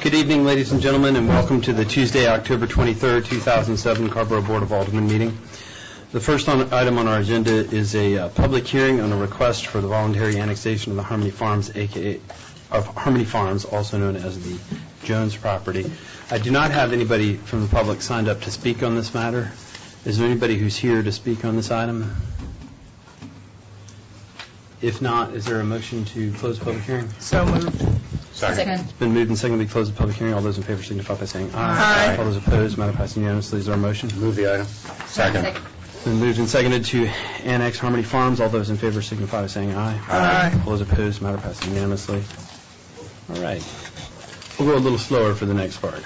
Good evening, ladies and gentlemen, and welcome to the Tuesday, October 23rd, 2007 Carrboro Board of Aldermen meeting. The first item on our agenda is a public hearing on a request for the voluntary annexation of the Harmony Farms, Harmony Farms, also known as the Jones property. I do not have anybody from the public signed up to speak on this matter. Is there anybody who's here to speak on this item? If not, is there a motion to close the public hearing? So moved. Second. It's been moved and seconded to close the public hearing. All those in favor signify by saying Aye. aye. All those opposed, matter passes unanimously. Is there a motion? Move the item. Second. It's been moved and seconded to annex Harmony Farms. All those in favor signify by saying aye. Aye. All those opposed, matter passes unanimously. All right. We'll go a little slower for the next part.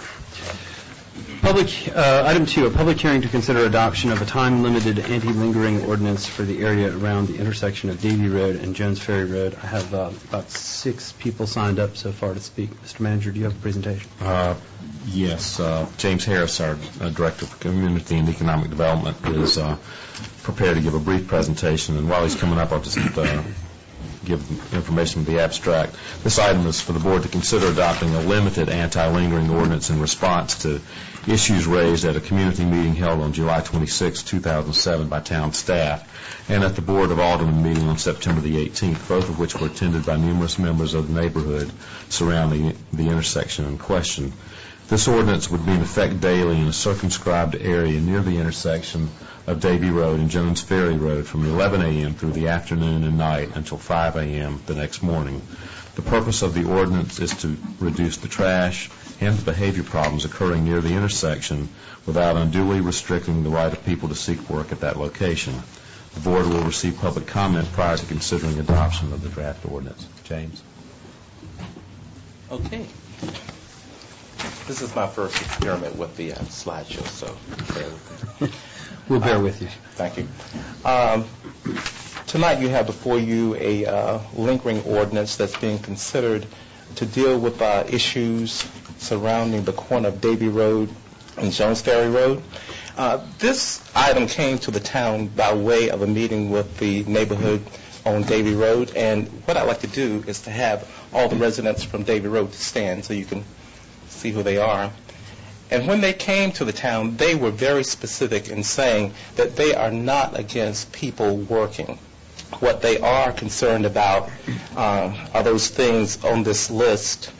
Item 2, a public hearing to consider adoption of a time-limited anti-lingering ordinance for the area around the intersection of Davie Road and Jones Ferry Road. I have about 6 people signed up so far to speak. Mr. Manager, do you have a presentation? Yes. James Harris, our Director of Community and Economic Development, is prepared to give a brief presentation. And while he's coming up, I'll just give information of the abstract. This item is for the board to consider adopting a limited anti-lingering ordinance in response to issues raised at a community meeting held on July 26, 2007 by town staff and at the Board of Aldermen meeting on September the 18th, both of which were attended by numerous members of the neighborhood surrounding the intersection in question. This ordinance would be in effect daily in a circumscribed area near the intersection of Davie Road and Jones Ferry Road from 11 a.m. through the afternoon and night until 5 a.m. the next morning. The purpose of the ordinance is to reduce the trash and the behavior problems occurring near the intersection without unduly restricting the right of people to seek work at that location. The board will receive public comment prior to considering adoption of the draft ordinance. James? Okay. This is my first experiment with the slideshow, so bear with me. We'll bear with you. Thank you. Tonight you have before you a lingering ordinance that's being considered to deal with issues surrounding the corner of Davie Road and Jones Ferry Road. This item came to the town by way of a meeting with the neighborhood on Davie Road, and what I'd like to do is to have all the residents from Davie Road to stand so you can see who they are. And when they came to the town, they were very specific in saying that they are not against people working. What they are concerned about are those things on this list: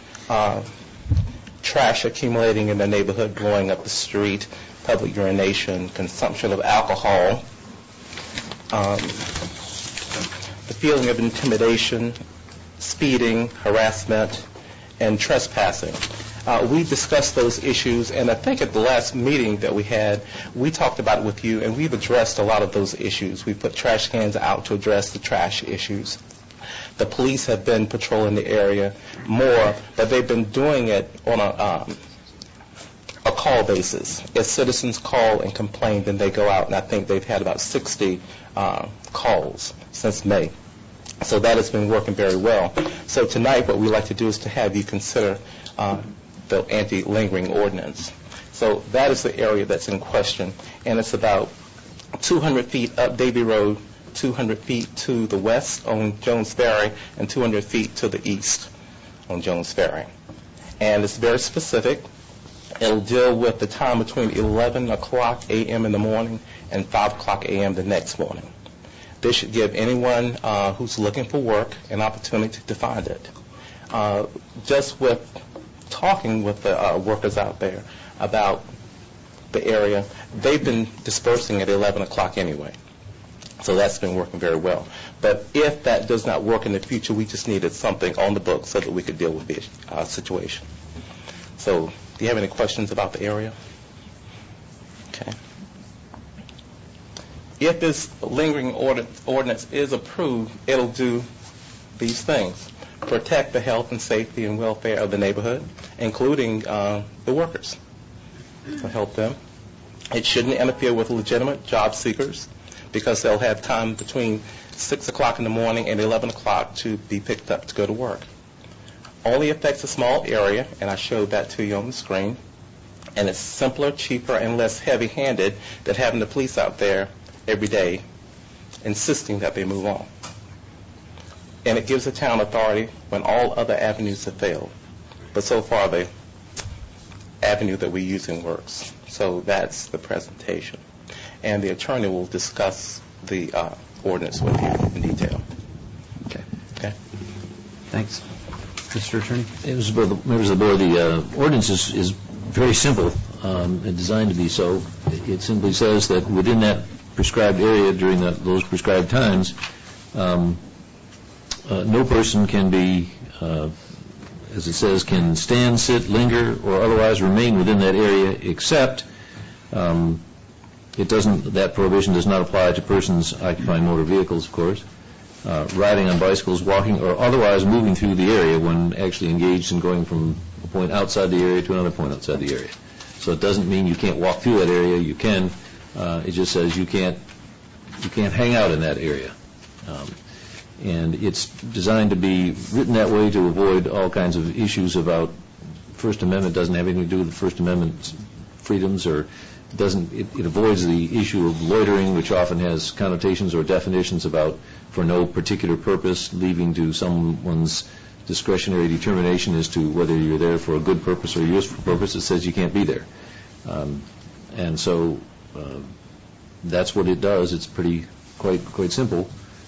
trash accumulating in the neighborhood, blowing up the street, public urination, consumption of alcohol, the feeling of intimidation, speeding, harassment, and trespassing. We discussed those issues, and I think at the last meeting that we had, we talked about it with you, and we've addressed a lot of those issues. We put trash cans out to address the trash issues. The police have been patrolling the area more, but they've been doing it on a call basis. If citizens call and complain, then they go out, and I think they've had about 60 calls since May. So that has been working very well. So tonight what we'd like to do is to have you consider the anti-lingering ordinance. So that is the area that's in question, and it's about 200 feet up Davie Road, 200 feet to the west on Jones Ferry, and 200 feet to the east on Jones Ferry. And it's very specific. It'll deal with the time between 11 o'clock a.m. in the morning and 5 o'clock a.m. the next morning. This should give anyone who's looking for work an opportunity to find it. Just with talking with the workers out there about the area, they've been dispersing at 11 o'clock anyway. So that's been working very well. But if that does not work in the future, we just needed something on the books so that we could deal with the situation. So do you have any questions about the area? Okay. If this lingering ordinance is approved, it'll do these things: protect the health and safety and welfare of the neighborhood, including the workers, to help them. It shouldn't interfere with legitimate job seekers because they'll have time between 6 o'clock in the morning and 11 o'clock to be picked up to go to work. Only affects a small area, and I showed that to you on the screen. And it's simpler, cheaper, and less heavy-handed than having the police out there every day insisting that they move on. And it gives the town authority when all other avenues have failed. But so far they avenue that we're using works. So that's the presentation. And the attorney will discuss the ordinance with you in detail. Okay. Okay? Thanks. Mr. Attorney? Members of the board, the ordinance is very simple and designed to be so. It simply says that within that prescribed area during those prescribed times, no person can be, as it says, can stand, sit, linger, or otherwise remain within that area except that prohibition does not apply to persons occupying motor vehicles, of course, riding on bicycles, walking, or otherwise moving through the area when actually engaged in going from a point outside the area to another point outside the area. So it doesn't mean you can't walk through that area. You can. It just says you can't hang out in that area. And it's designed to be written that way to avoid all kinds of issues about First Amendment. Doesn't have anything to do with the First Amendment freedoms, or it avoids the issue of loitering, which often has connotations or definitions about for no particular purpose, leaving to someone's discretionary determination as to whether you're there for a good purpose or a useful purpose. It says you can't be there. And so that's what it does. It's quite simple.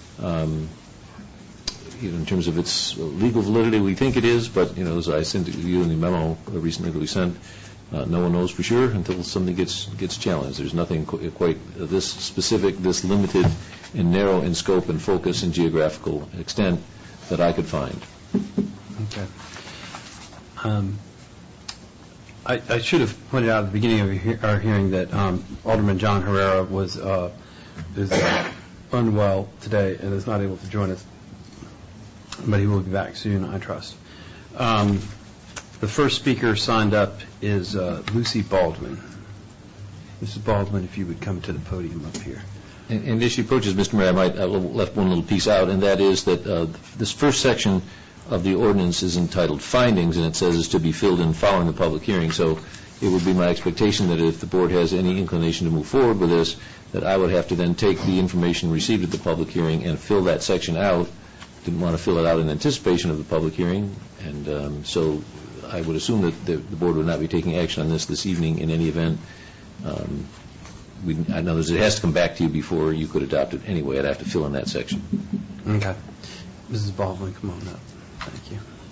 In terms of its legal validity, we think it is, but as I sent you in the memo recently that we sent, no one knows for sure until something gets challenged. There's nothing quite this specific, this limited and narrow in scope and focus and geographical extent that I could find. Okay. I should have pointed out at the beginning of our hearing that Alderman John Herrera is unwell today and is not able to join us, but he will be back soon, I trust. The first speaker signed up is Lucy Baldwin. Mrs. Baldwin, if you would come to the podium up here. And as she approaches, Mr. Mayor, I might left one little piece out, and that is that this first section of the ordinance is entitled Findings, and it says it's to be filled in following the public hearing. So it would be my expectation that if the board has any inclination to move forward with this, that I would have to then take the information received at the public hearing and fill that section out. Didn't want to fill it out in anticipation of the public hearing, and so I would assume that the board would not be taking action on this evening in any event. In other words, it has to come back to you before you could adopt it anyway. I'd have to fill in that section. Okay. Mrs. Baldwin, come on up. Thank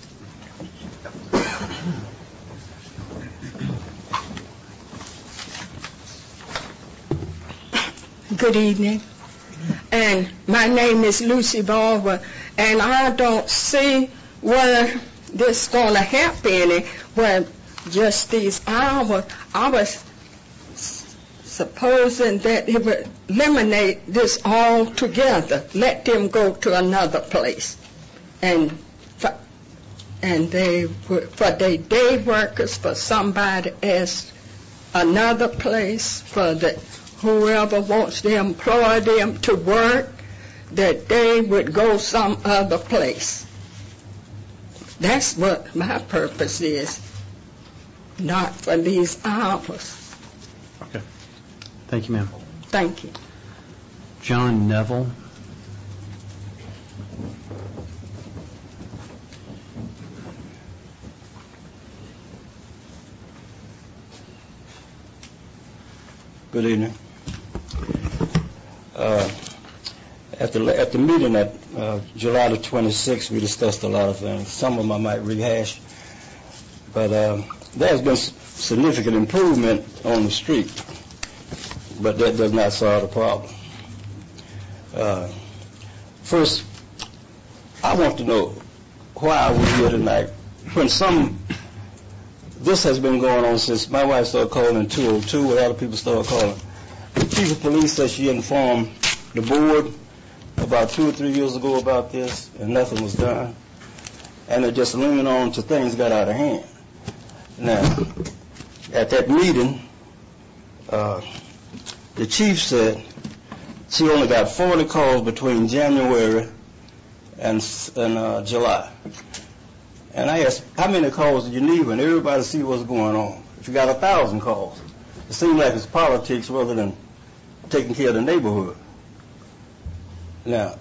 you. Good evening. And my name is Lucy Baldwin, and I don't see where this is going to help any, where just these hours, I was supposing that it would eliminate this altogether, let them go to another place. And they would, for their day workers, for somebody else, another place, for whoever wants to employ them to work, that they would go some other place. That's what my purpose is, not for these hours. Okay. Thank you, ma'am. Thank you. John Neville. Good evening. At the meeting at July the 26th, we discussed a lot of things. Some of them I might rehash, but there has been significant improvement on the street, but that does not solve the problem. First, I want to know why we're here tonight when this has been going on since my wife started calling in 202, where other people started calling. The chief of police said she informed the board about 2 or 3 years ago about this, and nothing was done. And it just went on till things got out of hand. Now, at that meeting, the chief said she only got 40 calls between January and July. And I asked, how many calls do you need when everybody see what's going on? If you got 1,000 calls, it seems like it's politics rather than taking care of the neighborhood. Now,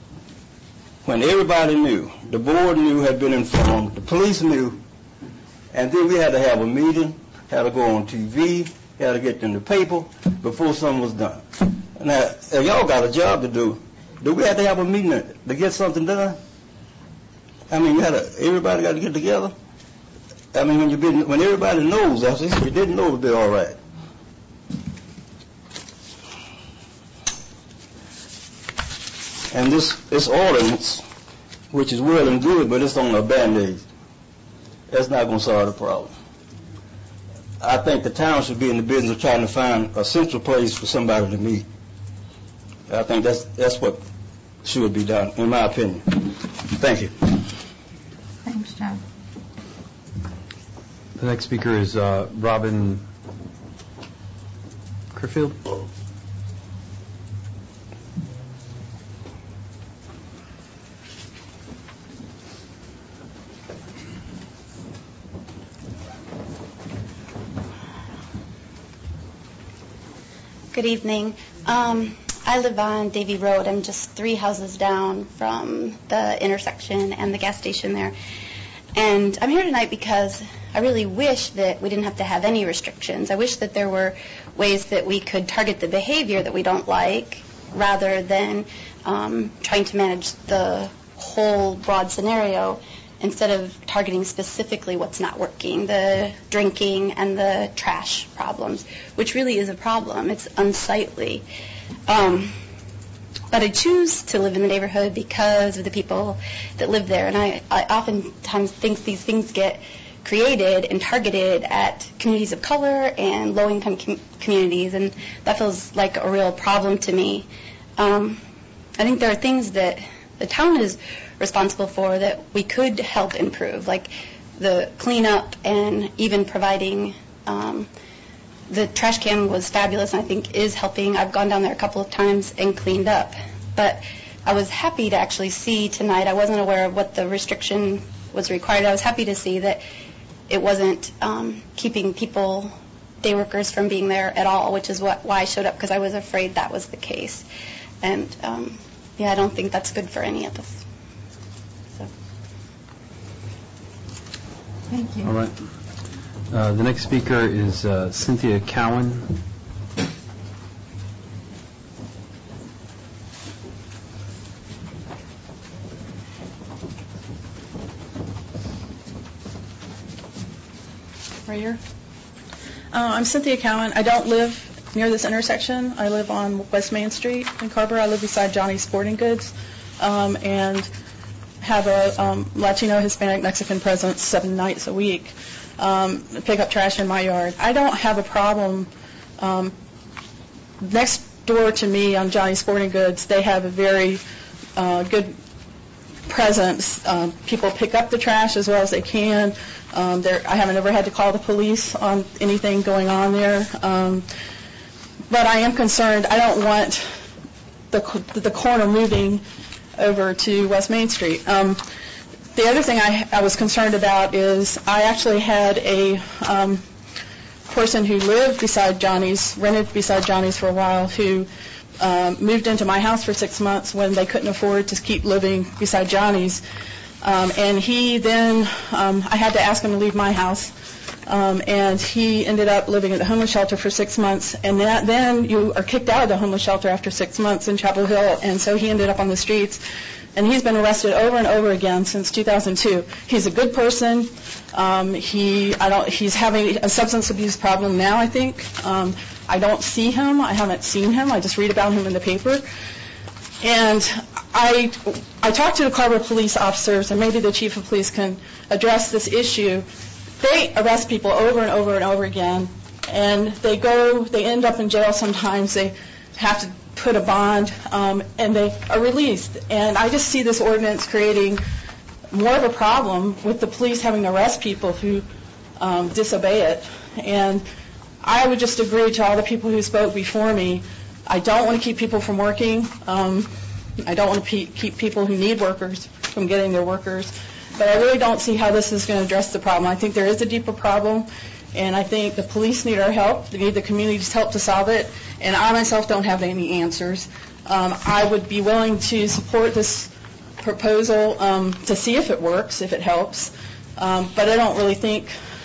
when everybody knew, the board knew, had been informed, the police knew, And then we had to have a meeting, had to go on TV, had to get in the paper before something was done. Now, if y'all got a job to do we have to have a meeting to get something done? I mean, everybody got to get together? I mean, when everybody knows, if you didn't know, it would be all right. And this ordinance, which is well and good, but it's on a Band-Aid. That's not going to solve the problem. I think the town should be in the business of trying to find a central place for somebody to meet. I think that's what should be done, in my opinion. Thank you. Thanks, John. The next speaker is Robin Kerfield. Good evening. I live on Davie Road. I'm just 3 houses down from the intersection and the gas station there. And I'm here tonight because I really wish that we didn't have to have any restrictions. I wish that there were ways that we could target the behavior that we don't like rather than trying to manage the whole broad scenario instead of targeting specifically what's not working, the drinking and the trash problems, which really is a problem. It's unsightly. But I choose to live in the neighborhood because of the people that live there. And I oftentimes think these things get created and targeted at communities of color and low-income communities, and that feels like a real problem to me. I think there are things that the town is responsible for that we could help improve, like the cleanup and even providing the trash can was fabulous and I think is helping. I've gone down there a couple of times and cleaned up. But I was happy to actually see tonight, I wasn't aware of what the restriction was required. I was happy to see that it wasn't keeping people, day workers, from being there at all, which is why I showed up, because I was afraid that was the case. And I don't think that's good for any of us. So. Thank you. All right. The next speaker is Cynthia Cowan. Right here. I'm Cynthia Cowan. I don't live near this intersection. I live on West Main Street in Carver. I live beside Johnny's Sporting Goods and have a Latino, Hispanic, Mexican presence 7 nights a week. Pick up trash in my yard. I don't have a problem. Next door to me on Johnny's Sporting Goods, they have a very good presence. People pick up the trash as well as they can. I haven't ever had to call the police on anything going on there. But I am concerned. I don't want the corner moving over to West Main Street. The other thing I was concerned about is I actually had a person who lived beside Johnny's, rented beside Johnny's for a while, who moved into my house for 6 months when they couldn't afford to keep living beside Johnny's. And he then, I had to ask him to leave my house. And he ended up living at the homeless shelter for 6 months. And then you are kicked out of the homeless shelter after 6 months in Chapel Hill. And so he ended up on the streets. And he's been arrested over and over again since 2002. He's a good person. He's having a substance abuse problem now, I think. I don't see him. I haven't seen him. I just read about him in the paper. And I talked to the Carver police officers, and maybe the chief of police can address this issue. They arrest people over and over and over again, and they end up in jail sometimes. They have to put a bond, and they are released. And I just see this ordinance creating more of a problem with the police having to arrest people who disobey it. And I would just agree to all the people who spoke before me. I don't want to keep people from working. I don't want to keep people who need workers from getting their workers. But I really don't see how this is going to address the problem. I think there is a deeper problem, and I think the police need our help. They need the community's help to solve it, and I myself don't have any answers. I would be willing to support this proposal to see if it works, if it helps. But I don't really think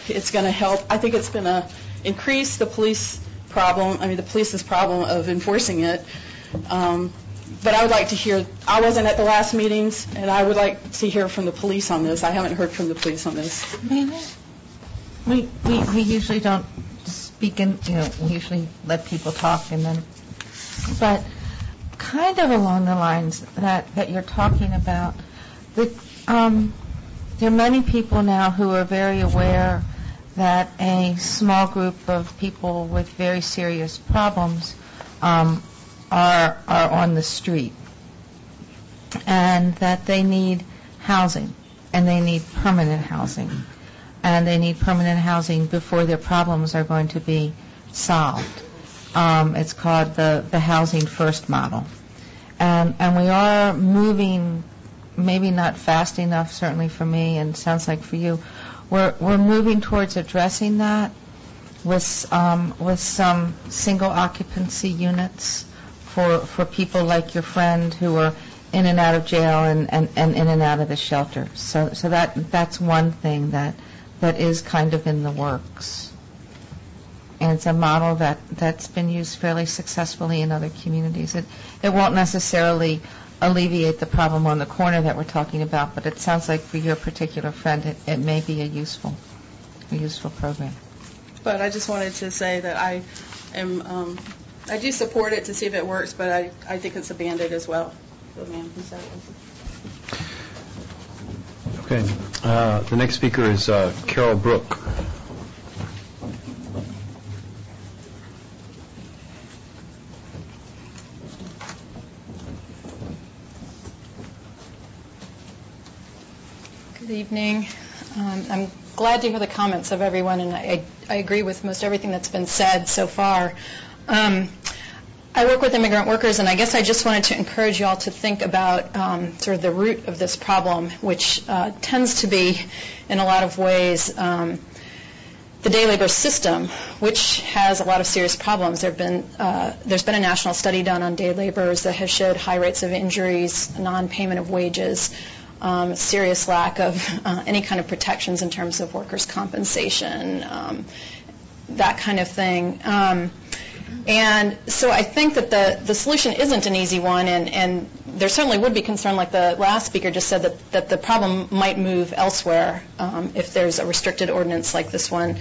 it's going to help. I think it's going to increase the police's problem of enforcing it. But I would like to hear, I wasn't at the last meetings, and I would like to hear from the police on this. I haven't heard from the police on this. We usually don't speak in, we usually let people talk but kind of along the lines that you're talking about, there are many people now who are very aware that a small group of people with very serious problems are on the street, and that they need housing, and they need permanent housing, and they need permanent housing before their problems are going to be solved. It's called the Housing First model. And we are moving, maybe not fast enough, certainly for me, and sounds like for you, we're moving towards addressing that with some single occupancy units for people like your friend who are in and out of jail and in and out of the shelter. So that's one thing that is kind of in the works. And it's a model that's been used fairly successfully in other communities. It won't necessarily alleviate the problem on the corner that we're talking about, but it sounds like for your particular friend it may be a useful program. But I just wanted to say that I do support it to see if it works, but I think it's a Band-Aid as well. So, ma'am, who's that? Okay. The next speaker is Carol Brooke. Good evening. I'm glad to hear the comments of everyone, and I agree with most everything that's been said so far. I work with immigrant workers, and I guess I just wanted to encourage you all to think about sort of the root of this problem, which tends to be, in a lot of ways, the day labor system, which has a lot of serious problems. There's been a national study done on day laborers that has showed high rates of injuries, non-payment of wages, serious lack of any kind of protections in terms of workers' compensation, that kind of thing. And so I think that the solution isn't an easy one, and there certainly would be concern, like the last speaker just said, that the problem might move elsewhere if there's a restricted ordinance like this one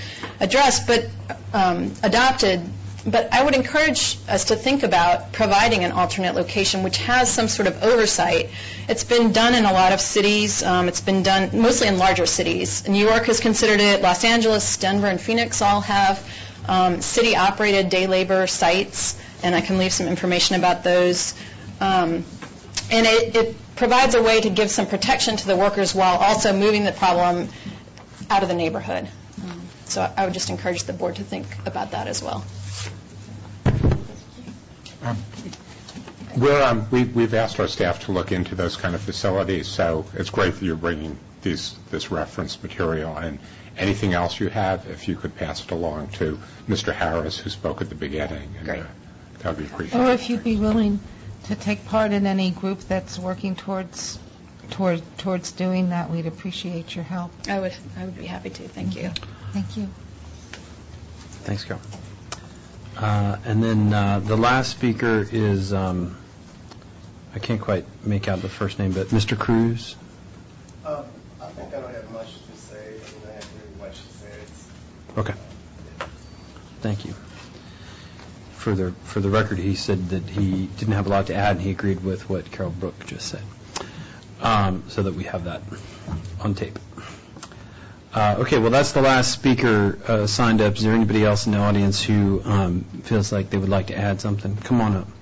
adopted. But I would encourage us to think about providing an alternate location which has some sort of oversight. It's been done in a lot of cities. It's been done mostly in larger cities. New York has considered it. Los Angeles, Denver, and Phoenix all have city-operated day labor sites, and I can leave some information about those. And it provides a way to give some protection to the workers while also moving the problem out of the neighborhood. So I would just encourage the board to think about that as well. We've asked our staff to look into those kind of facilities, so it's great that you're bringing this reference material. And anything else you have, if you could pass it along to Mr. Harris, who spoke at the beginning. Great. That would be appreciated. Or if you'd be willing to take part in any group that's working towards doing that, we'd appreciate your help. I would be happy to. Thank you. Thank you. Thanks, Carol. And then the last speaker is, I can't quite make out the first name, but Mr. Cruz. I think I don't have much to say. I don't have very much to say. Okay. Thank you. For the record, he said that he didn't have a lot to add, and he agreed with what Carol Brooke just said, so that we have that on tape. Okay, well, that's the last speaker signed up. Is there anybody else in the audience who feels like they would like to add something? Come on up.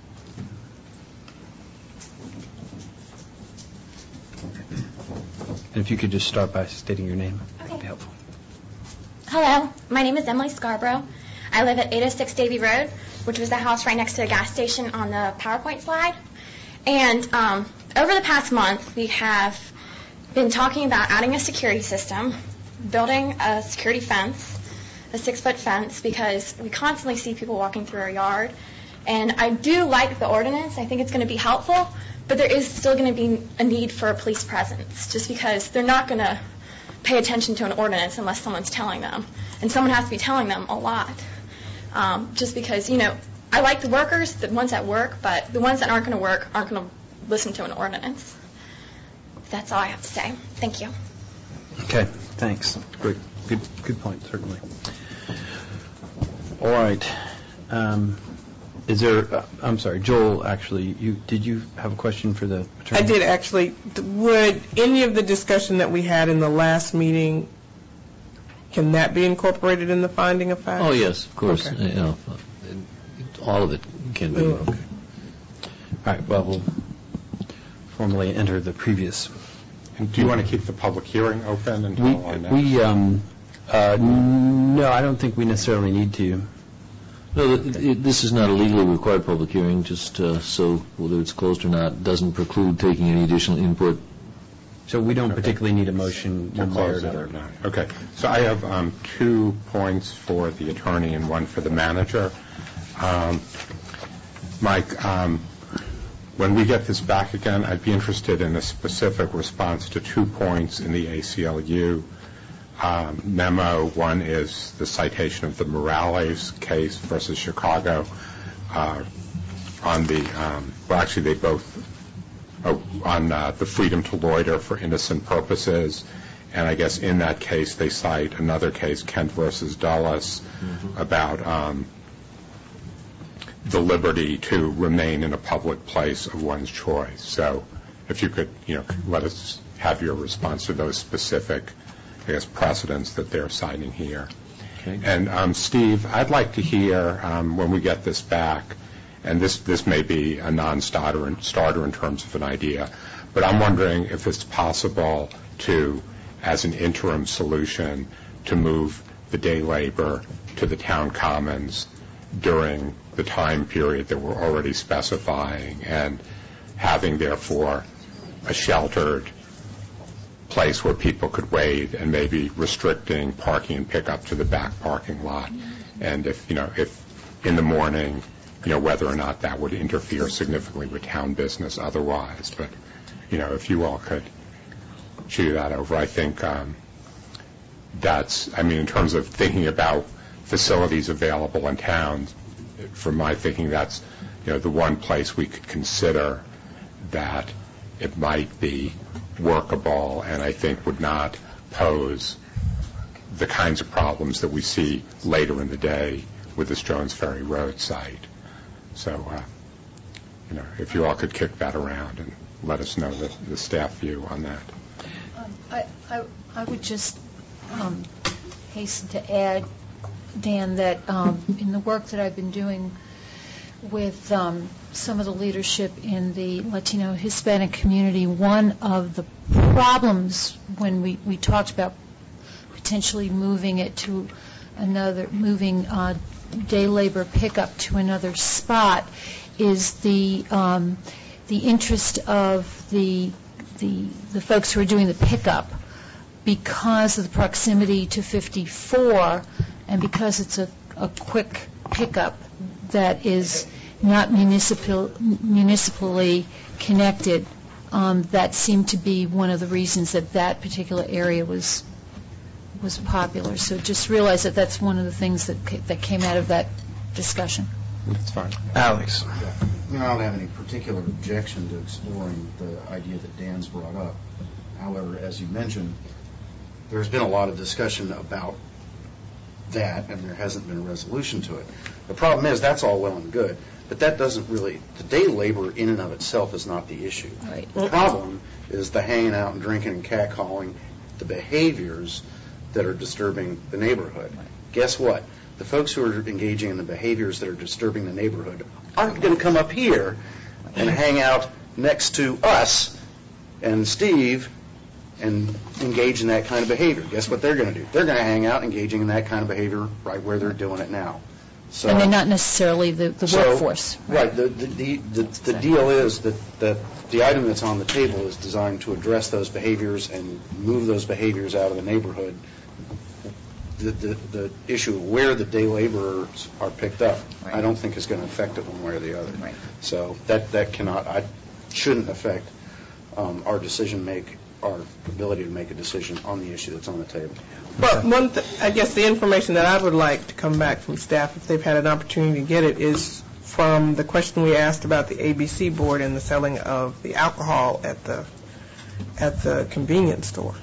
And if you could just start by stating your name, that would be helpful. Hello, my name is Emily Scarborough. I live at 806 Davie Road, which was the house right next to the gas station on the PowerPoint slide. And over the past month, we have been talking about adding a security system, building a security fence, a 6-foot fence, because we constantly see people walking through our yard. And I do like the ordinance. I think it's going to be helpful, but there is still going to be a need for a police presence, just because they're not going to pay attention to an ordinance unless someone's telling them. And someone has to be telling them a lot. Just because, I like the workers, the ones that work, but the ones that aren't going to work aren't going to listen to an ordinance. That's all I have to say. Thank you. Okay, thanks. Great. Good point, certainly. All right. Is there, I'm sorry, Joel, actually, did you have a question for the attorney? I did, actually. Would any of the discussion that we had in the last meeting, can that be incorporated in the finding of fact? Oh, yes, of course. Okay. All of it can be. Okay. All right, well, we'll formally enter the previous. And do you want to keep the public hearing open until our next? No, I don't think we necessarily need to. No, this is not a legally required public hearing, just so whether it's closed or not doesn't preclude taking any additional input. So we don't particularly need a motion one way or another. Okay. So I have 2 points for the attorney and 1 for the manager. Mike, when we get this back again, I'd be interested in a specific response to 2 points in the ACLU memo. One is the citation of the Morales case versus Chicago on the, well, actually they both, on the freedom to loiter for innocent purposes. And I guess in that case they cite another case, Kent versus Dulles, about the liberty to remain in a public place of one's choice. So if you could, let us have your response to those specific, I guess, precedents that they're citing here. Okay. And Steve, I'd like to hear when we get this back, and this may be a non-starter in terms of an idea, but I'm wondering if it's possible to, as an interim solution, to move the day labor to the town commons during the time period that we're already specifying, and having, therefore, a sheltered place where people could wait, and maybe restricting parking and pickup to the back parking lot. And if in the morning, whether or not that would interfere significantly with town business otherwise. But, if you all could chew that over, I think that's, in terms of thinking about facilities available in town, from my thinking, that's, the one place we could consider that it might be workable, and I think would not pose the kinds of problems that we see later in the day with this Jones Ferry Road site. So, if you all could kick that around and let us know the staff view on that. I would just hasten to add, Dan, that in the work that I've been doing with some of the leadership in the Latino Hispanic community, one of the problems when we talked about potentially moving it to moving day labor pickup to another spot is the interest of the folks who are doing the pickup, because of the proximity to 54 and because it's a quick pickup that is not municipally connected. That seemed to be one of the reasons that particular area was popular. So just realize that that's one of the things that came out of that discussion. That's fine. Alex. I don't have any particular objection to exploring the idea that Dan's brought up. However, as you mentioned, there's been a lot of discussion about that, and there hasn't been a resolution to it. The problem is that's all well and good, but that doesn't really, the day labor in and of itself is not the issue. Right. The problem is the hanging out and drinking and catcalling, the behaviors that are disturbing the neighborhood. Right. Guess what? The folks who are engaging in the behaviors that are disturbing the neighborhood aren't going to come up here and hang out next to us and Steve and engage in that kind of behavior. Guess what they're going to do? They're going to hang out engaging in that kind of behavior right where they're doing it now. So, and they're not necessarily the workforce. Right. The deal is that the item that's on the table is designed to address those behaviors and move those behaviors out of the neighborhood. The issue of where the day laborers are picked up, right, I don't think is going to affect it one way or the other. Right. So that shouldn't affect our decision our ability to make a decision on the issue that's on the table. But I guess the information that I would like to come back from staff, if they've had an opportunity to get it, is from the question we asked about the ABC board and the selling of the alcohol at the convenience store.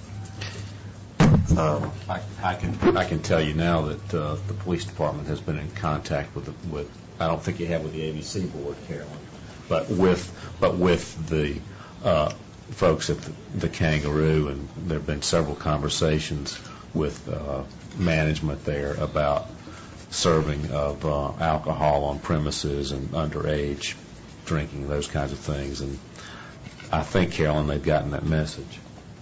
I can tell you now that the police department has been in contact with I don't think you have with the ABC board, Carolyn, but with the folks at the Kangaroo, and there have been several conversations with management there about serving of alcohol on premises and underage drinking, those kinds of things. And I think, Carolyn, they've gotten that message.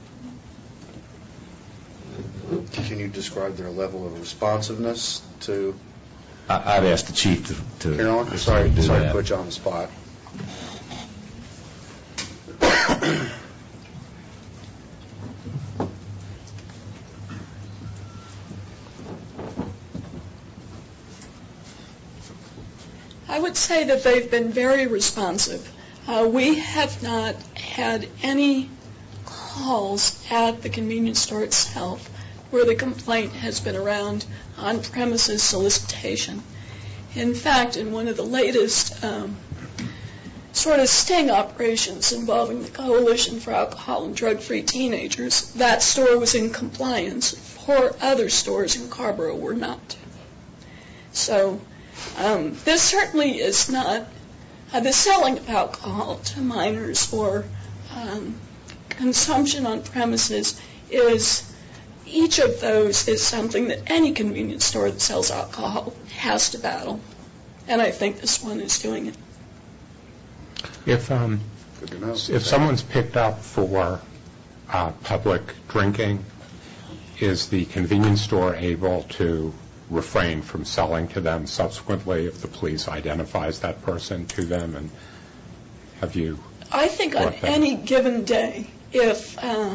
Can you describe their level of responsiveness to? I'd ask the chief to Carolyn, sorry to put you on the spot. I would say that they've been very responsive. We have not had any calls at the convenience store itself where the complaint has been around on-premises solicitation. In fact, in one of the latest sort of sting operations involving the Coalition for Alcohol and Drug-Free Teenagers, that store was in compliance. 4 other stores in Carrboro were not. So this certainly is not the selling of alcohol to minors or consumption on premises. Each of those is something that any convenience store that sells alcohol has to battle, and I think this one is doing it. If someone's picked up for public drinking, is the convenience store able to refrain from selling to them subsequently if the police identifies that person to them? And have you? I think on any given day, if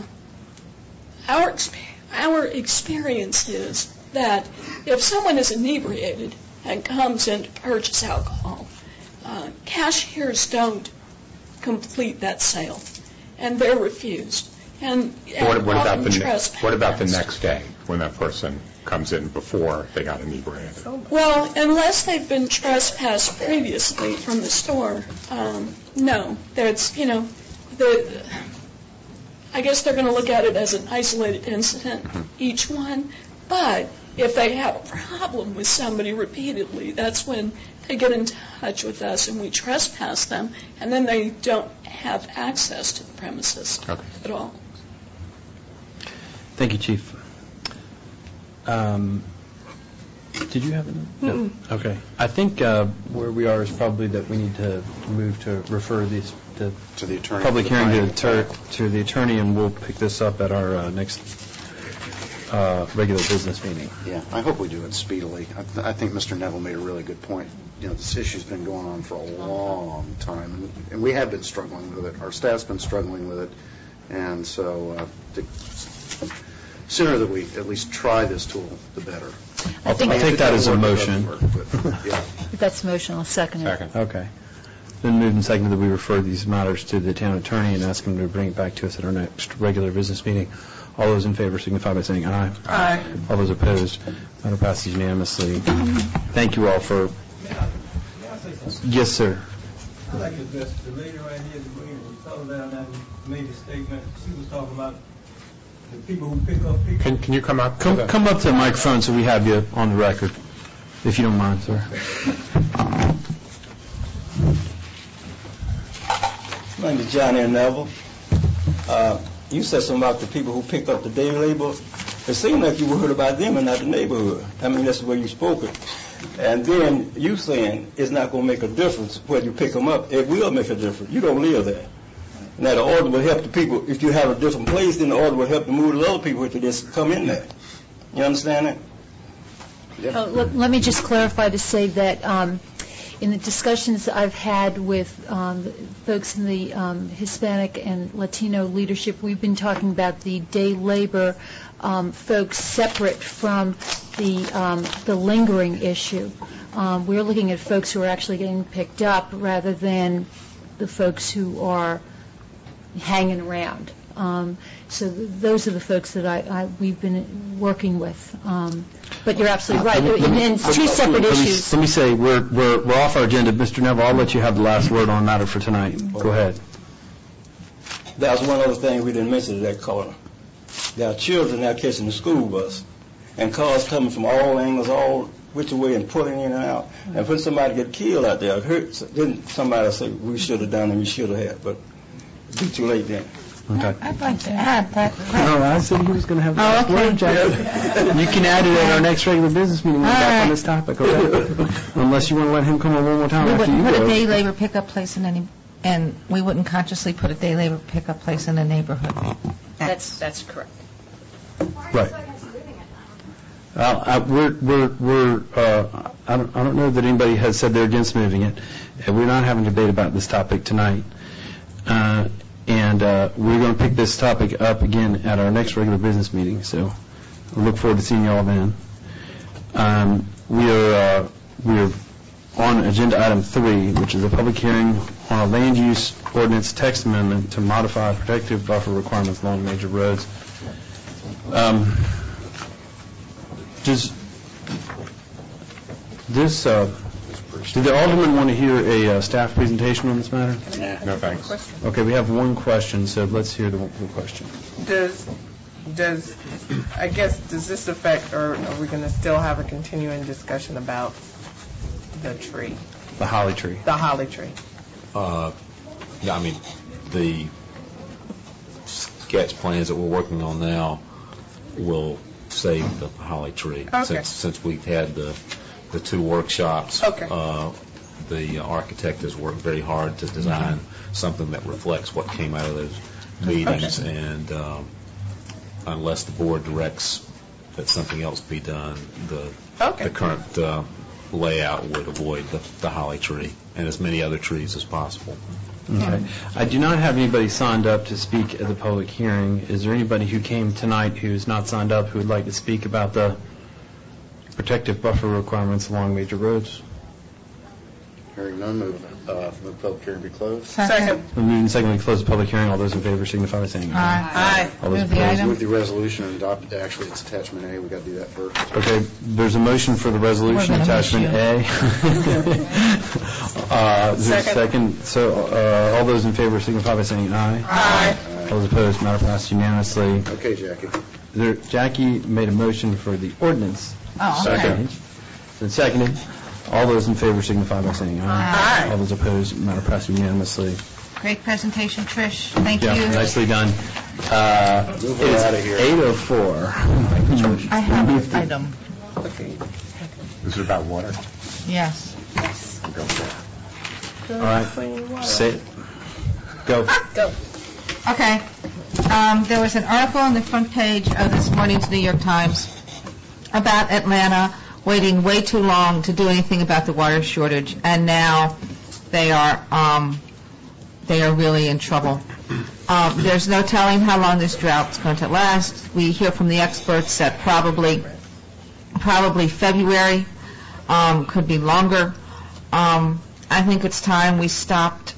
our experience is that if someone is inebriated and comes in to purchase alcohol, cashiers don't complete that sale, and they're refused. And what about the next day when that person comes in before they got inebriated? Well, unless they've been trespassed previously from the store, no. I guess they're going to look at it as an isolated incident, each one. But if they have a problem with somebody repeatedly, that's when they get in touch with us and we trespass them, and then they don't have access to the premises at all. Thank you, Chief. Did you have a note? No. Okay. I think where we are is probably that we need to move to refer these to the attorney. Public hearing to the attorney, and we'll pick this up at our next regular business meeting. Yeah, I hope we do it speedily. I think Mr. Neville made a really good point. This issue's been going on for a long time, and we have been struggling with it. Our staff's been struggling with it, and so the sooner that we at least try this tool, the better. I'll take that as a motion. If that's a motion, I'll second it. Okay. Then moved and seconded that we refer these matters to the town attorney and ask him to bring it back to us at our next regular business meeting. All those in favor signify by saying aye. Aye. All those opposed, matter passes unanimously. Thank you all for. Yes, sir. I'd like to address the lady right here, the fellow down there who made the statement. She was talking about the people who pick up people. Can you come up? Come up to the microphone so we have you on the record, if you don't mind, sir. My name is John N. Neville. You said something about the people who pick up the day labor. It seemed like you heard about them and not the neighborhood. I mean, that's the way you spoke it. And then you saying it's not going to make a difference whether you pick them up. It will make a difference. You don't live there. Now, the order will help the people. If you have a different place, then the order will help to move the other people if they just come in there. You understand that? Yeah. Let me just clarify to say that in the discussions I've had with folks in the Hispanic and Latino leadership, we've been talking about the day labor folks separate from the lingering issue. We're looking at folks who are actually getting picked up rather than the folks who are hanging around. So those are the folks that we've been working with. But you're absolutely right. And it's two separate issues. Let me say, we're off our agenda. Mr. Neville, I'll let you have the last word on the matter for tonight. Go ahead. That's one other thing we didn't mention in that corner. There are children now catching the school bus, and cars coming from all angles, all which way, and pulling in and out. And when somebody get killed out there, then somebody will say, we should have done and we should have had, but it'd be too late then. Okay. I'd like to add that. No, I said he was going to have the last word, Jackie. You can add it at our next regular business meeting back on this topic, okay? Unless you want to let him come on one more time We after you wouldn't put a go. day labor pickup place in any, and we wouldn't consciously put a day labor pickup place in a neighborhood. That's correct. Right. I don't know that anybody has said they're against moving it. We're not having a debate about this topic tonight. And we're going to pick this topic up again at our next regular business meeting, so we look forward to seeing you all then. We are on agenda item 3, which is a public hearing on a land use ordinance text amendment to modify protective buffer requirements along major roads. Did the Alderman want to hear a staff presentation on this matter? No, thanks. Okay, we have one question, so let's hear the question. Does this affect, or are we going to still have a continuing discussion about the tree? The holly tree. The holly tree. Yeah, I mean, the sketch plans that we're working on now will save the holly tree. Okay. Since we've had the two workshops, okay. The architect has worked very hard to design something that reflects what came out of those meetings, okay. And unless the board directs that something else be done, the current layout would avoid the holly tree and as many other trees as possible. Okay. I do not have anybody signed up to speak at the public hearing. Is there anybody who came tonight who's not signed up who would like to speak about the protective buffer requirements along major roads? Hearing none, move the public hearing be closed. Second. Moving and secondly, close the public hearing. All those in favor signify by saying aye. Aye. All those Move the opposed? item. Move the resolution and adopt it. Actually, it's attachment A. We've got to do that first. Okay, there's a motion for the resolution, We're gonna miss attachment A. Is there a second? So all those in favor signify by saying aye. Aye. All those opposed, matter passes unanimously. Okay, Jackie. Jackie made a motion for the ordinance. Oh, okay. Second. Then seconded. All those in favor signify by saying aye. Aye. All those opposed, matter passes unanimously. Great presentation, Trish. Thank you. Yeah, nicely done. Move it out of here. 8:04. I have an item. Is it about water? Yes. Go for it. All right. Say it. Go. Okay. There was an article on the front page of this morning's New York Times about Atlanta waiting way too long to do anything about the water shortage, and now they are really in trouble. There's no telling how long this drought is going to last. We hear from the experts that probably February, could be longer. I think it's time we stopped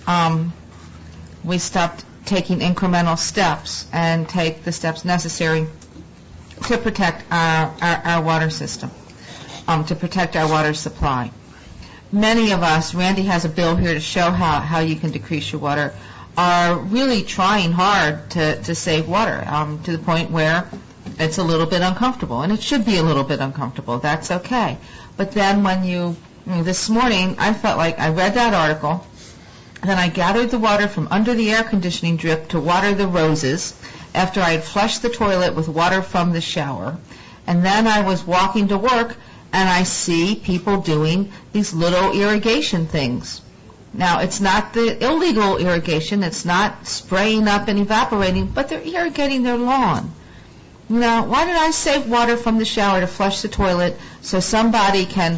taking incremental steps and take the steps necessary to protect our water system, to protect our water supply. Many of us, Randy has a bill here to show how you can decrease your water, are really trying hard to save water, to the point where it's a little bit uncomfortable, and it should be a little bit uncomfortable. That's okay. But then this morning, I felt like I read that article, then I gathered the water from under the air conditioning drip to water the roses after I had flushed the toilet with water from the shower. And then I was walking to work, and I see people doing these little irrigation things. Now, it's not the illegal irrigation. It's not spraying up and evaporating, but they're irrigating their lawn. Now, why did I save water from the shower to flush the toilet so somebody can,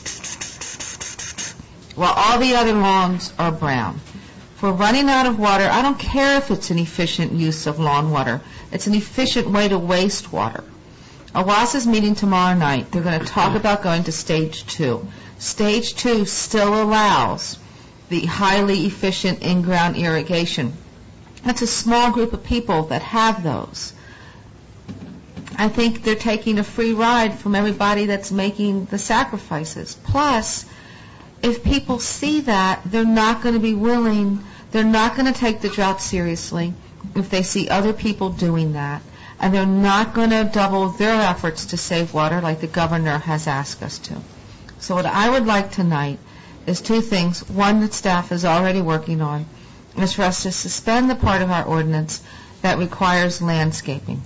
while all the other lawns are brown? If we're running out of water, I don't care if it's an efficient use of lawn water. It's an efficient way to waste water. OWASA's meeting tomorrow night. They're going to talk about going to Stage 2. Stage 2 still allows the highly efficient in-ground irrigation. That's a small group of people that have those. I think they're taking a free ride from everybody that's making the sacrifices. Plus, if people see that, they're not going to be willing, they're not going to take the drought seriously if they see other people doing that. And they're not going to double their efforts to save water like the governor has asked us to. So what I would like tonight is two things. One that staff is already working on is for us to suspend the part of our ordinance that requires landscaping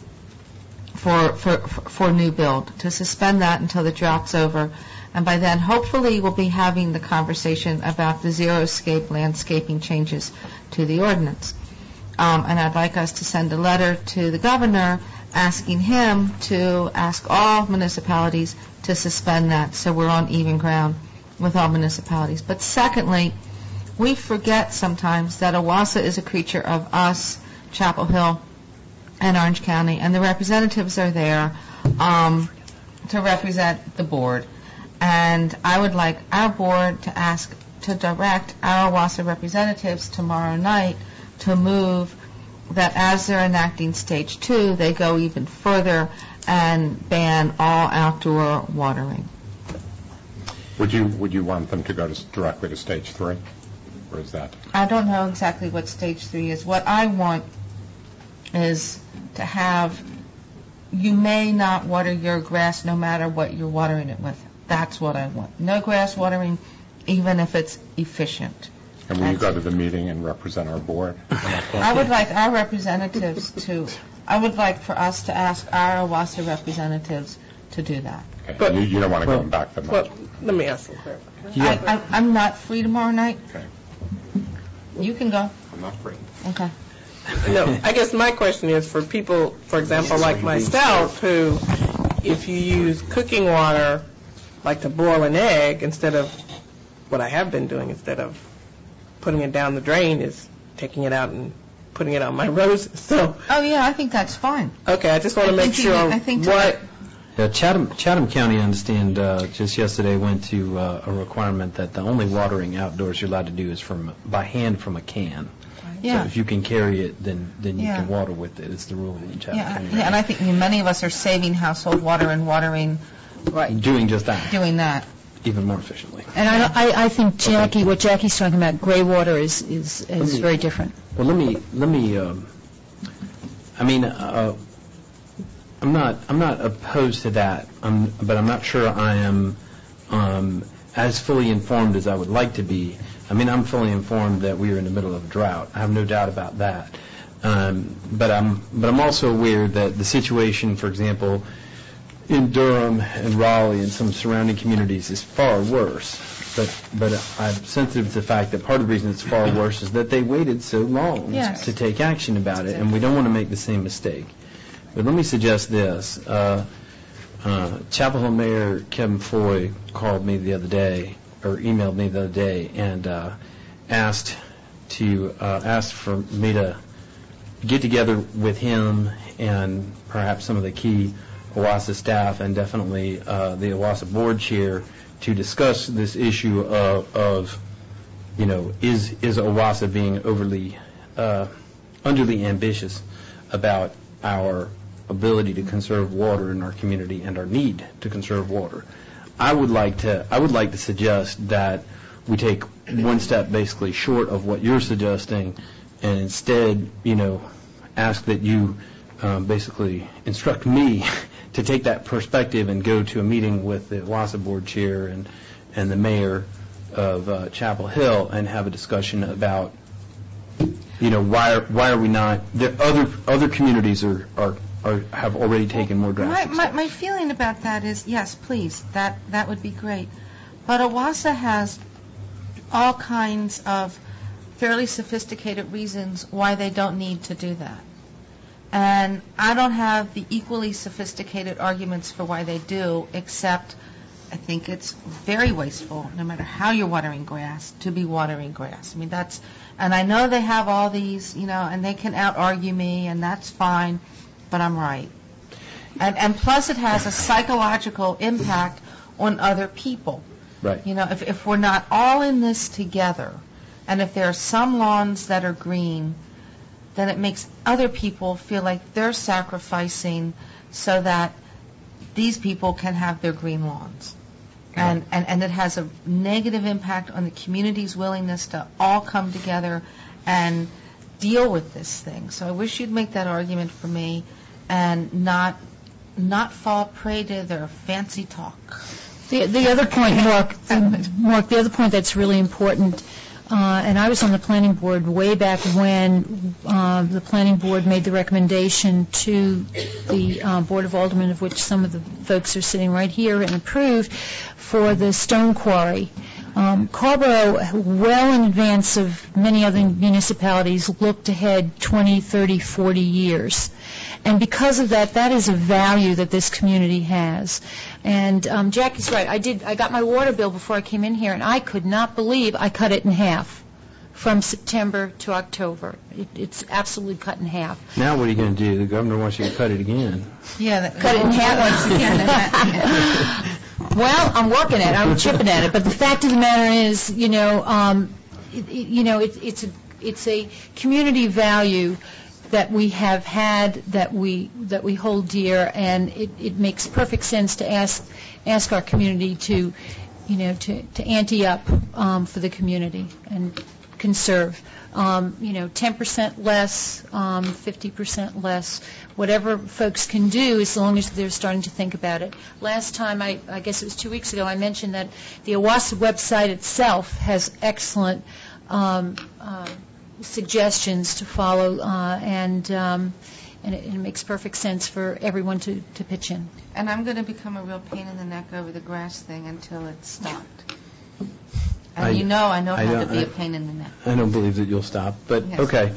for new build, to suspend that until the drought's over. And by then, hopefully, we'll be having the conversation about the xeriscape landscaping changes to the ordinance. And I'd like us to send a letter to the governor asking him to ask all municipalities to suspend that so we're on even ground with all municipalities. But secondly, we forget sometimes that OWASA is a creature of us, Chapel Hill, and Orange County, and the representatives are there to represent the board. And I would like our board to direct our OWASA representatives tomorrow night to move that as they're enacting Stage 2, they go even further and ban all outdoor watering. Would you want them to go directly to Stage 3? Or is that? I don't know exactly what Stage 3 is. What I want is to have, you may not water your grass no matter what you're watering it with. That's what I want. No grass watering, even if it's efficient. And will you go to the meeting and represent our board? I would like our representatives I would like for us to ask our OWASA representatives to do that. Okay. But you don't want to go back that much? Well, let me ask some clarification. I'm not free tomorrow night. Okay. You can go. I'm not free. Okay. No, I guess my question is for people, for example, like myself, who, if you use cooking water, like to boil an egg, instead of what I have been doing, instead of putting it down the drain, is taking it out and putting it on my roses. So. Oh yeah, I think that's fine. Okay, I just want to make sure what. Chatham County, I understand, just yesterday went to a requirement that the only watering outdoors you're allowed to do is by hand from a can. Yeah. So if you can carry it, then you can water with it. It's the rule in Chatham County. Yeah, and I think many of us are saving household water and watering. Right. Doing just that. Doing that. Even more efficiently. And I think what Jackie's talking about, gray water, is very different. Well, let me. I'm not opposed to that, but I'm not sure I am as fully informed as I would like to be. I'm fully informed that we are in the middle of a drought. I have no doubt about that. But I'm also aware that the situation, for example, in Durham and Raleigh and some surrounding communities is far worse. But I'm sensitive to the fact that part of the reason it's far worse is that they waited so long to take action about it, and we don't want to make the same mistake. But let me suggest this. Chapel Hill Mayor Kevin Foy called me the other day, or emailed me the other day, and asked for me to get together with him and perhaps some of the key OWASA staff and definitely the OWASA board chair to discuss this issue of is OWASA being unduly ambitious about our ability to conserve water in our community and our need to conserve water. I would like to suggest that we take one step basically short of what you're suggesting, and instead, ask that you basically instruct me to take that perspective and go to a meeting with the OWASA board chair and the mayor of Chapel Hill and have a discussion about, why are we not? Other communities have already taken more drastic steps. My feeling about that is, yes, please, that would be great. But OWASA has all kinds of fairly sophisticated reasons why they don't need to do that. And I don't have the equally sophisticated arguments for why they do, except I think it's very wasteful, no matter how you're watering grass, to be watering grass. And I know they have all these, and they can out-argue me, and that's fine, but I'm right. And plus it has a psychological impact on other people. Right. If we're not all in this together, and if there are some lawns that are green, then it makes other people feel like they're sacrificing so that these people can have their green lawns. And it has a negative impact on the community's willingness to all come together and deal with this thing. So I wish you'd make that argument for me and not fall prey to their fancy talk. The other point, Mark, the other point that's really important, and I was on the planning board way back when the planning board made the recommendation to the Board of Aldermen, of which some of the folks are sitting right here, and approved for the stone quarry. Carrboro, well in advance of many other municipalities, looked ahead 20, 30, 40 years. And because of that, that is a value that this community has. And Jackie's right. I got my water bill before I came in here, and I could not believe I cut it in half from September to October. It's absolutely cut in half. Now what are you going to do? The governor wants you to cut it again. Yeah, cut it in half once again. Well, I'm working at it. I'm chipping at it. But the fact of the matter is, it's a community value that we have had, that we hold dear, and it makes perfect sense to ask our community to ante up for the community and conserve. 10% less, 50% less, whatever folks can do as long as they're starting to think about it. Last time, I guess it was 2 weeks ago, I mentioned that the OWASA website itself has excellent suggestions to follow, and it makes perfect sense for everyone to pitch in. And I'm going to become a real pain in the neck over the grass thing until it's stopped. And I know how to be a pain in the neck. I don't believe that you'll stop, but yes. Okay.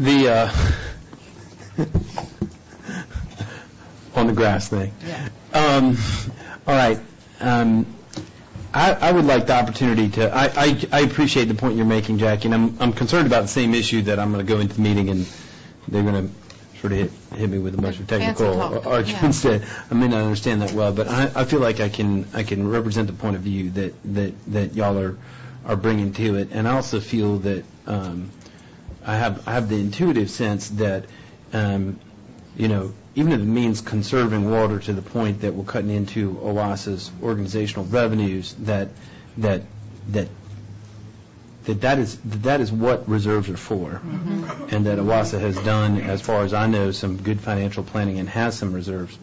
On the grass thing. Yeah. All right. I would like the opportunity to. I appreciate the point you're making, Jackie, and I'm concerned about the same issue that I'm going to go into the meeting and they're going to sort of hit me with a bunch of technical arguments that I may not understand that well. But I feel like I can represent the point of view that y'all are bringing to it, and I also feel that I have the intuitive sense that even if it means conserving water to the point that we're cutting into OWASA's organizational revenues, that is what reserves are for, mm-hmm. and that OWASA has done, as far as I know, some good financial planning and has some reserves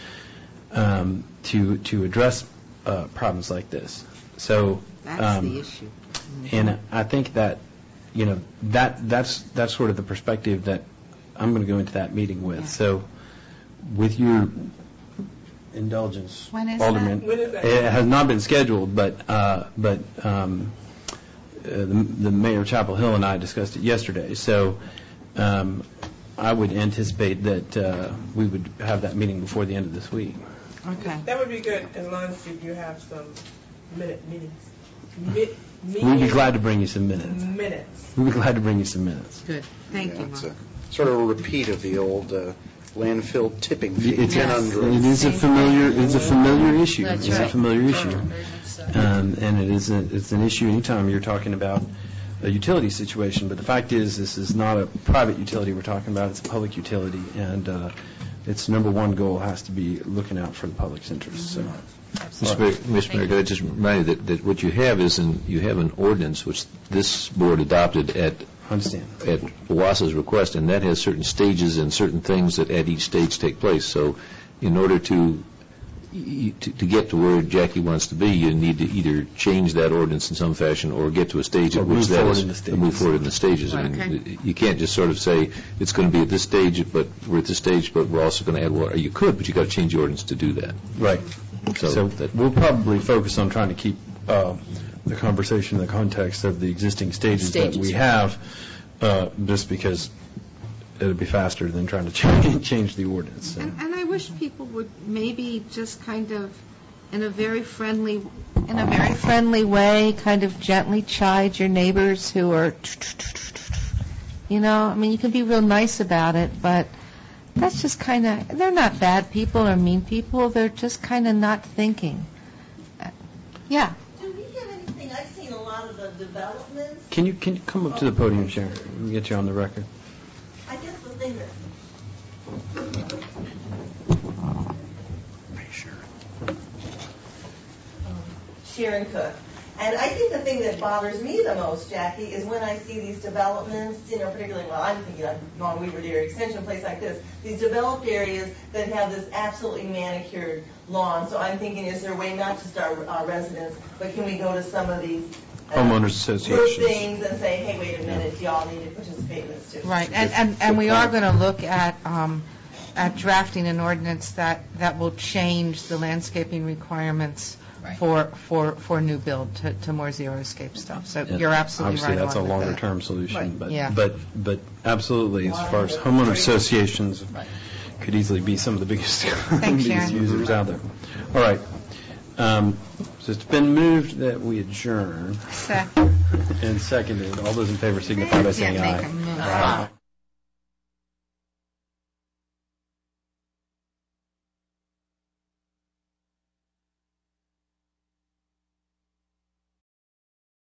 to address problems like this. So that's the issue, and I think that that's sort of the perspective that I'm going to go into that meeting with. Yeah. So, with your indulgence, Alderman, it has not been scheduled, but the Mayor of Chapel Hill and I discussed it yesterday. So I would anticipate that we would have that meeting before the end of this week. Okay. That would be good, as long as you have some meetings. We'd be glad to bring you some minutes. We'd be glad to bring you some minutes. Good. Thank you, It's Mark. sort of a repeat of the old landfill tipping fee. It is a familiar issue. That's it's right. a familiar issue, and it's an issue anytime you're talking about a utility situation. But the fact is, this is not a private utility we're talking about; it's a public utility, and its number one goal has to be looking out for the public's interests. So. Mr. Mayor, could I just remind you that what you have is you have an ordinance which this board adopted at OWASA's request, and that has certain stages and certain things that at each stage take place. So in order to get to where Jackie wants to be, you need to either change that ordinance in some fashion or get to a stage at which that is move forward in the stages. Right. I mean, you can't just sort of say it's going to be at this stage, but we're at this stage, but we're also going to add water. You could, but you've got to change the ordinance to do that. Right. So we'll probably focus on trying to keep the conversation in the context of the existing stages that we have, just because it would be faster than trying to change the ordinance. So. And I wish people would maybe just kind of, in a very friendly way, kind of gently chide your neighbors who are, I mean, you can be real nice about it, but that's just kind of, they're not bad people or mean people. They're just kind of not thinking. Yeah. Do we have anything? I've seen a lot of the developments. Can you come up to the podium, Sharon? We can get you on the record. I guess something that... Sharon Cook. And I think the thing that bothers me the most, Jackie, is when I see these developments, particularly, I'm thinking of Long Weaver Dairy Extension, place like this, these developed areas that have this absolutely manicured lawn. So I'm thinking, is there a way, not just our residents, but can we go to some of these homeowners associations group things and say, hey, wait a minute, y'all need to participate in this too? Right, and we are going to look at drafting an ordinance that will change the landscaping requirements for new build to more zero-escape stuff. So you're absolutely right. Obviously, that's a on with longer-term solution, Right. but absolutely, as far as homeowner associations, could easily be some of the biggest users out there. All right. So it's been moved that we adjourn. Second. And seconded. All those in favor signify by saying aye.